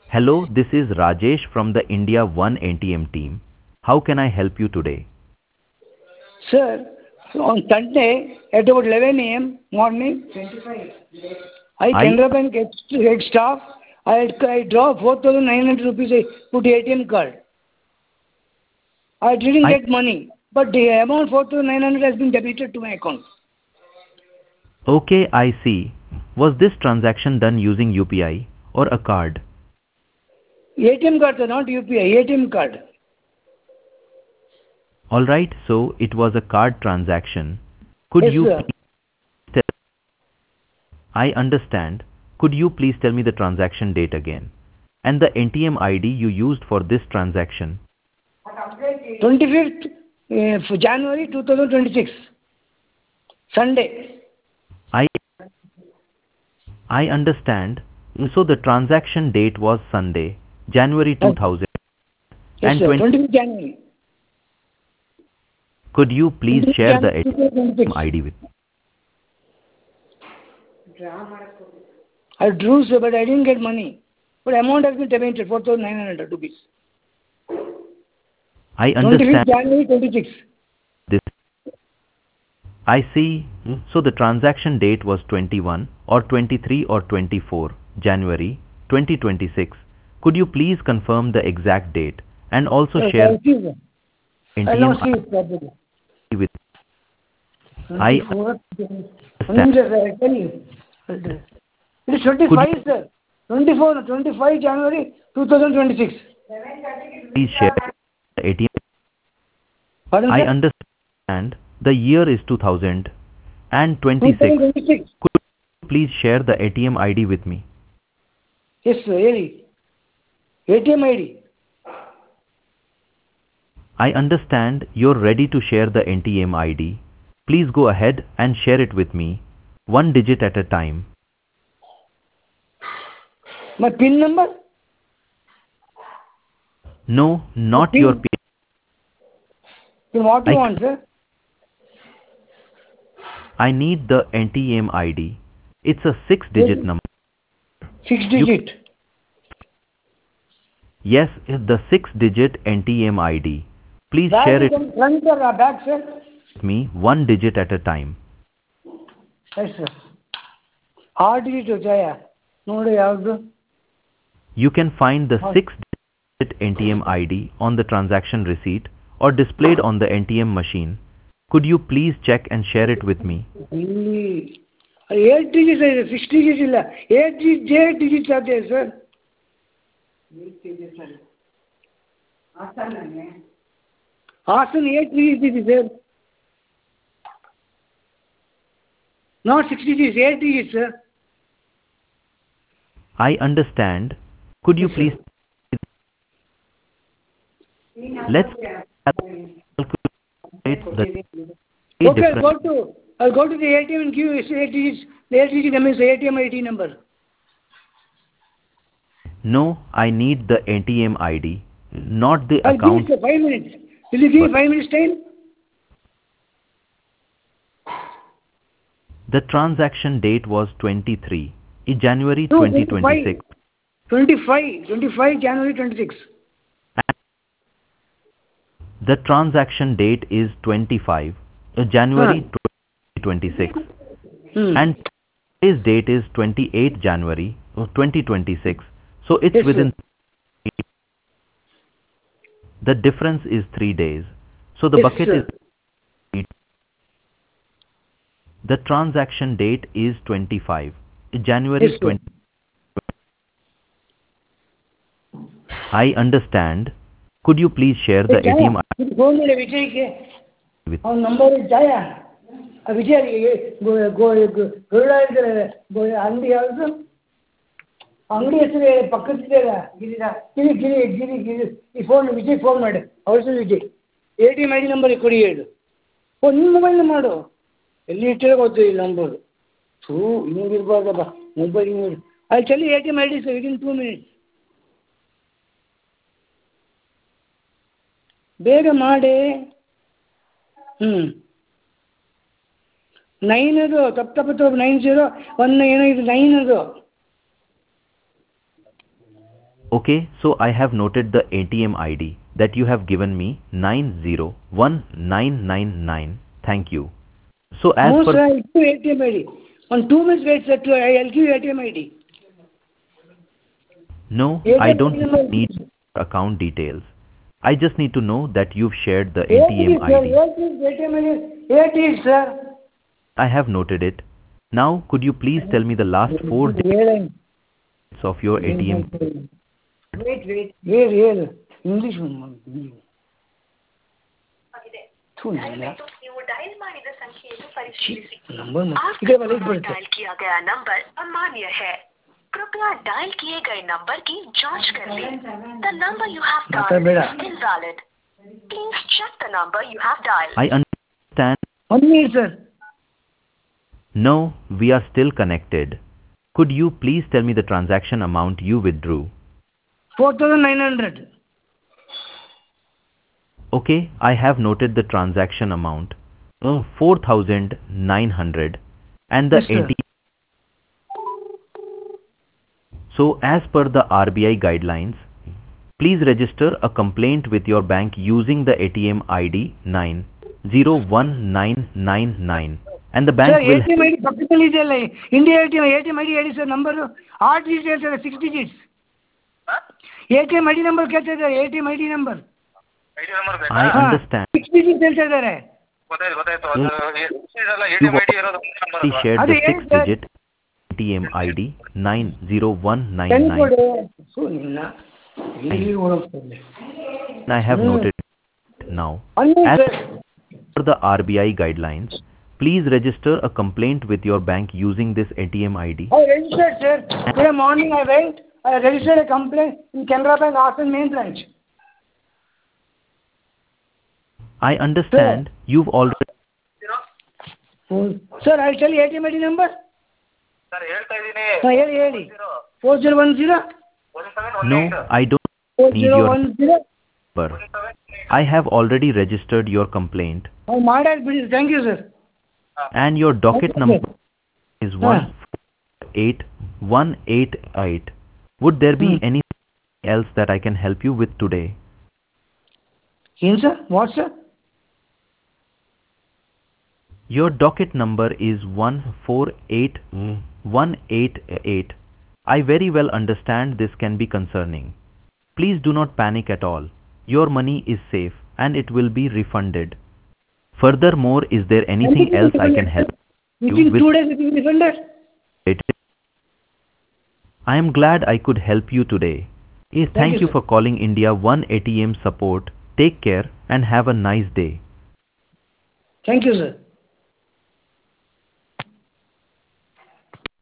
Hello, this is Rajesh from the India One ATM team. How can I help you today? Sir, on Sunday at about 11 a.m. morning, I I Canara Bank head staff, I draw 4,900 rupees, I put ATM card. I didn't I get money, but the amount 4,900 has been debited to my account. Okay, I see. Was this transaction done using UPI or a card? ATM card, sir, not UPI, ATM card. All right, so it was a card transaction. Could Yes, you sir. please tell I understand. Could you please tell me the transaction date again? And the NTM ID you used for this transaction? 25th for January 2026, Sunday. I I understand. So the transaction date was Sunday, January Yes, 2020. sir, 25th January. Could you please 25th share the January ATM 2026. ID with me? I drew, sir, but I didn't get money. But amount has been debited, 4,900 rupees. I 25th understand January 26. this. I see. So the transaction date was 21 or 23 or 24 January 2026. Could you please confirm the exact date and also Yes, share I see, sir. I'll NTM not see it properly. ID with I 24. understand. I tell you. It is Could 25, you sir. 25 January 2026. please share the ATM? Pardon, I sir? understand the year is 2026. 2026. Could you please share the ATM ID with me? Yes, sir, really. ATM ID. I understand you're ready to share the NTM ID. Please go ahead and share it with me, one digit at a time. My PIN number? No, My not your PIN. PIN. Then what you I, want, sir? I need the NTM ID. It's a six-digit number. 6 You, digit. yes, the six-digit NTM ID. Please Back share is it on front or back, sir? with me, one digit at a time. Yes, sir. 6 digit होता ನೋಡಿ ಯಾವುದು? You can find the six-digit NTM ID on the transaction receipt or displayed on the NTM machine. Could you please check and share it with me? ಇಲ್ಲಿ 8 digit ಇದೆ, 6 digit ಇಲ್ಲ. 8 digit ಆಗಿದೆ, sir. Hasan 8 digit ಇದೆ, sir. Not 6 digits, 8 digits, sir. I understand. Could you Yes, please sir. let's calculate the Okay, difference. I'll go to the ATM and give you 8 digits. The 8 digit means the ATM ID number. No, I need the ATM ID, not the I'll give account. it for 5 minutes. Will you give me 5 minutes time? The transaction date was 23 in January No, 2026. 25 January 26. The transaction date is 25 Huh. January 2026 Hmm. and today's date is 28 January 2026. So it's Yes, sir. within the difference is 3 days. So the Yes, bucket sir. is the transaction date is 25 January Yes, sir. 20. I understand. Could you please share the Hey, Jaya, ATM ಇದು phone ಮಾಡಿ ವಿಜಯ್ಗೆ with ಅವನ number ಜಯ ಆ ವಿಜಯ್ ಗರುಡ ಇದ್ದಾರೆ ಅಂಗಡಿ ಯಾವುದು ಅಂಗಡಿ ಹೆಸರು ಪಕ್ಕದಿದೆಯಲ್ಲ ಗಿರಿ ಗಿರಿ ಗಿರಿ ಗಿರಿ ಈ ಫೋನ್ ವಿಜಯ್ ಫೋನ್ ಮಾಡಿ ಅವ್ರ ಹೆಸರು ವಿಜಯ್ ATM ID ನಂಬರ್ ಕೊಡಿ ಹೇಳು ನಿಮ್ಮ ಮೊಬೈಲ್ ಮಾಡು ಎಲ್ಲಿ ಇಟ್ಟಿರೋ ಗೊತ್ತಿಲ್ಲ ನಂಬರು ಹಿಂಗಿರ್ಬಾರ್ದಪ್ಪ ಮೊಬೈಲ್ ಹಿಂಗೆ ಅಲ್ಲಿ ಚಲಿ ATM ID sir within 2 minutes ಬೇಗ ಮಾಡಿ 9 ಅದು ತಪ್ಪು 90 1 ಏನೋ ಇದು 9 ಅದು Okay, so I have noted the ATM ID that you have given me 901999. Thank you. So as No, per sir, I'll give ATM ID. On 2 minutes wait, sir. I'll give you ATM ID. no, I ATM ID don't number. need account details. I just need to know that you've shared the 8 ATM sir. ID. 8 is ATM ID. 8 is, sir. I have noted it. Now, could you please tell me the last four digits Wait, of your ATM? wait. Here. English one. ಥೂ, ಇಲ್ಲ. ನೀವು dial ಮಾಡಿದ ಸಂಖ್ಯೆಯನ್ನು ಪರಿಶೀಲಿಸಿ. Number आपके द्वारा dial किया गया नंबर अमान्य है. कृपया डायल किए गए नंबर की जांच कर लें. The number you have dialed is invalid. Please check the number you have dialed. I understand. 1 minute, sir. No, we are still connected. Could you please tell me the transaction amount you withdrew? 4,900. Okay, I have noted the transaction amount. 4,900 and the Yes, sir. ATM. So as per the RBI guidelines, please register a complaint with your bank using the ATM ID 901999 and the bank Sir, will ATM ID ಪಕ್ಕದಲ್ಲಿ ಇದೆಯಲ್ಲ, India ATM ID ಹೇಳಿ sir, number 8 digits sir, 6 digits. ATM ID number ಕೇಳ್ತಾ ಇದ್ದಾರೆ, ATM ID number. I understand. 6 digits ಹೇಳ್ತಾ ಇದ್ದಾರೆ. You've already shared the ಅದೇ 6-digit ATM ID 90199. I have noted it now. As per the RBI guidelines, please register a complaint with your bank using this ATM ID. I registered, sir. Today morning I went, I registered a complaint in Canara Bank Arson main branch. I understand you've already. Sir, I'll tell you ATM ID number. ಹೇಳಿ 4010 No, I don't need your 4010. number. I have already registered your complaint ಮಾಡಾಯ್ತು ಬಿಡಿ, thank you sir. and your docket number is 148188. Would there be anything else that I can help you with today? ಏನು sir, what sir? Your docket number is 148188. I very well understand this can be concerning. Please do not panic at all. Your money is safe and it will be refunded. Furthermore, is there anything else I can help you Within with? 2 days it will be refunded. I am glad I could help you today. Thank you, you sir. for calling India One ATM support. Take care and have a nice day. Thank you, sir.